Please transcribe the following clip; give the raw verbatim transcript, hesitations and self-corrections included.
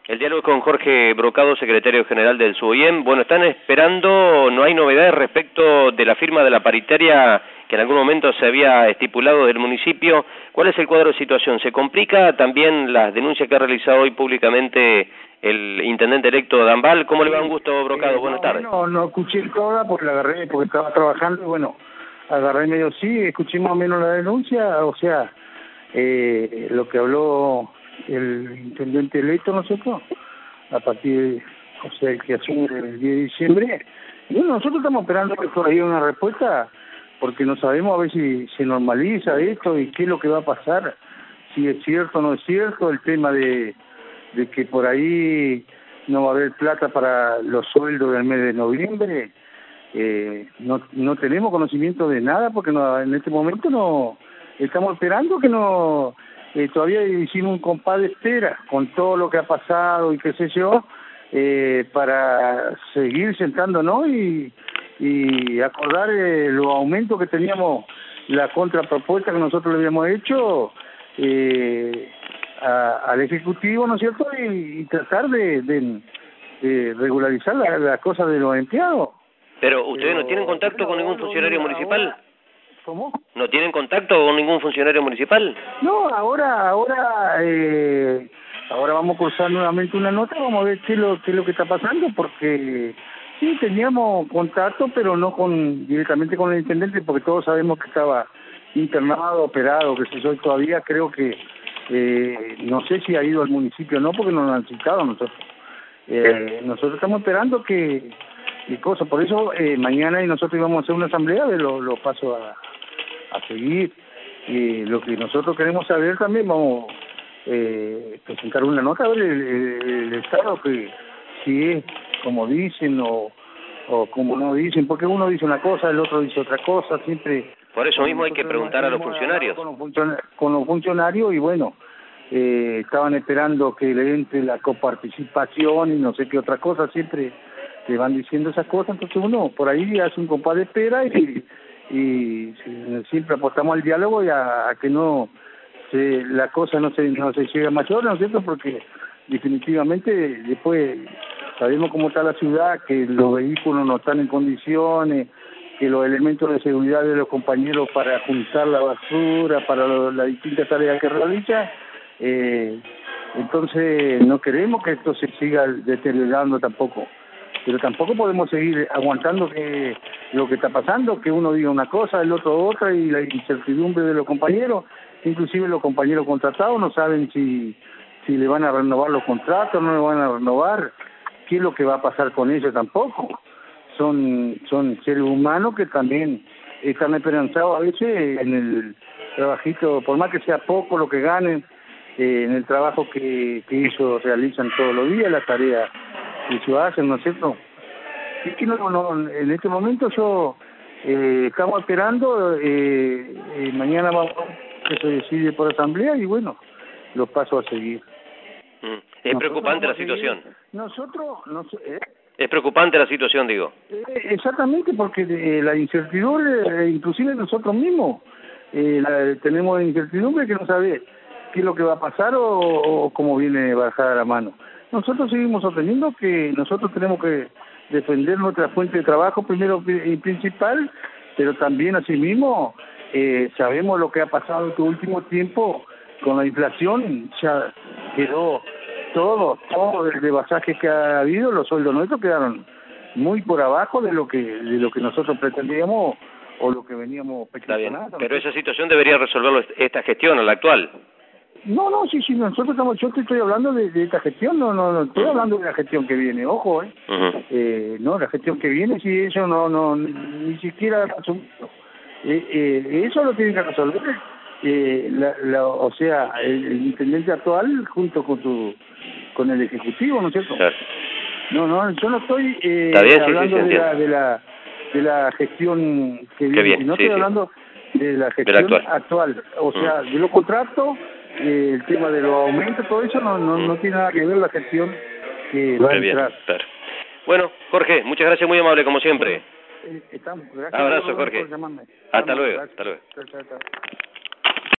El diálogo con Jorge Brocado, secretario general del SUOIEM. Bueno, están esperando, no hay novedades respecto de la firma de la paritaria que en algún momento se había estipulado del municipio. ¿Cuál es el cuadro de situación? ¿Se complica también las denuncias que ha realizado hoy públicamente el intendente electo de Ambal? ¿Cómo le va? Un gusto, Brocado. Eh, Buenas no, tardes. No, no escuché toda porque la agarré, porque estaba trabajando y bueno, agarré medio sí, escuché más o menos la denuncia, o sea, eh, lo que habló el intendente electo, nosotros, a partir de, o sea, el que asume el diez de diciembre. Y bueno, nosotros estamos esperando que por ahí una respuesta, porque no sabemos a ver si se normaliza esto y qué es lo que va a pasar, si es cierto o no es cierto, el tema de, de que por ahí no va a haber plata para los sueldos del mes de noviembre. Eh, no, no tenemos conocimiento de nada porque no, en este momento no estamos esperando que no eh, todavía hicimos un compás de espera con todo lo que ha pasado y qué sé yo, eh, para seguir sentándonos y, y acordar eh, los aumentos que teníamos, la contrapropuesta que nosotros le habíamos hecho eh, a, al Ejecutivo, ¿no es cierto? Y, y tratar de, de, de regularizar las la cosas de los empleados. Pero, ¿ustedes Pero, no tienen contacto bueno, con ningún funcionario ahora, municipal? ¿Cómo? ¿No tienen contacto con ningún funcionario municipal? No, ahora, ahora, eh, ahora vamos a cursar nuevamente una nota, vamos a ver qué es lo, qué es lo que está pasando, porque sí, teníamos contacto, pero no con directamente con el intendente, porque todos sabemos que estaba internado, operado, que sé yo, y todavía creo que, eh, no sé si ha ido al municipio o no, porque no lo han citado nosotros. Eh, nosotros estamos esperando que, y cosas, por eso eh, mañana y nosotros íbamos a hacer una asamblea de los lo pasos a, a seguir, y lo que nosotros queremos saber también, vamos eh, presentar una nota a ver el, el, el estado, que si es como dicen o, o como no dicen, porque uno dice una cosa, el otro dice otra cosa, siempre. Por eso mismo hay que preguntar a los funcionarios. Con los, funcionarios, con los funcionarios y bueno, eh, estaban esperando que le entre la coparticipación y no sé qué otra cosa, siempre le van diciendo esas cosas, entonces uno por ahí hace un compás de espera y, y siempre apostamos al diálogo y a, a que no se, la cosa no se no se llegue a mayor, ¿no es cierto? Porque definitivamente después sabemos cómo está la ciudad, que los vehículos no están en condiciones, que los elementos de seguridad de los compañeros para juntar la basura, para lo, las distintas tareas que realizan, eh, entonces no queremos que esto se siga deteriorando tampoco, pero tampoco podemos seguir aguantando que lo que está pasando, que uno diga una cosa, el otro otra, y la incertidumbre de los compañeros, inclusive los compañeros contratados no saben si, si le van a renovar los contratos, no le van a renovar, qué es lo que va a pasar con ellos tampoco. Son, son seres humanos que también están esperanzados a veces en el trabajito, por más que sea poco lo que ganen, eh, en el trabajo que, que ellos realizan todos los días, la tarea que ellos hacen, ¿no es cierto? Es que no, no, en este momento yo eh, estamos esperando, eh, eh, mañana vamos que se decide por asamblea y bueno, los paso a seguir. Mm. Es nosotros preocupante la situación. Nosotros, no sé, ¿eh? Es preocupante la situación, digo. Eh, exactamente, porque eh, la incertidumbre, eh, inclusive nosotros mismos, eh, la, tenemos incertidumbre que no sabe qué es lo que va a pasar o, o cómo viene bajada la mano. Nosotros seguimos sosteniendo que nosotros tenemos que defender nuestra fuente de trabajo primero y principal, pero también asimismo eh, sabemos lo que ha pasado este último tiempo con la inflación, ya quedó todo, todo el rebasaje que ha habido, los sueldos nuestros quedaron muy por abajo de lo que de lo que nosotros pretendíamos o lo que veníamos peticionando. Pero esa situación debería resolverlo esta gestión, o la actual. No, no, sí, sí, nosotros estamos, yo te estoy hablando de, de esta gestión, no, no, no, estoy uh-huh. hablando de la gestión que viene, ojo, eh, uh-huh. eh no, la gestión que viene, si eso no, no, ni siquiera, eh, eh, eso lo tiene que resolver, eh, la, la, o sea, el, el intendente actual junto con tu, con el ejecutivo, ¿no es cierto? Claro. No, no, yo no estoy eh, bien, hablando sí, sí, de, la, de la de la gestión que viene, bien, sino sí, estoy sí. hablando de la gestión actual. actual, o sea, uh-huh. de los contratos, eh, el tema de los aumentos, todo eso no, no, uh-huh. no tiene nada que ver la gestión que va a entrar. Bien, claro. Bueno, Jorge, muchas gracias, muy amable como siempre. Bueno, eh, estamos, gracias. Abrazo, Jorge. Por llamarme. Hasta Vamos, luego, gracias. hasta luego. Chao, chao, chao.